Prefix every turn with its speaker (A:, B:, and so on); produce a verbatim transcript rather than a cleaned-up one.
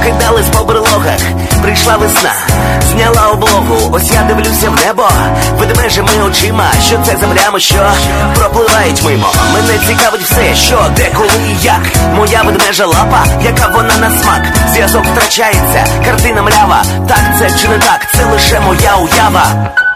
A: покидались по берлогах. Прийшла весна, зняла облогу. Ось я дивлюся в небо ведмежими очима. Що це за плями, що пропливають мимо? Мене цікавить все, що, де, коли і як. Моя ведмежа лапа, яка вона на смак. Зв'язок втрачається, картина млява. Так це чи не так, це лише моя уява.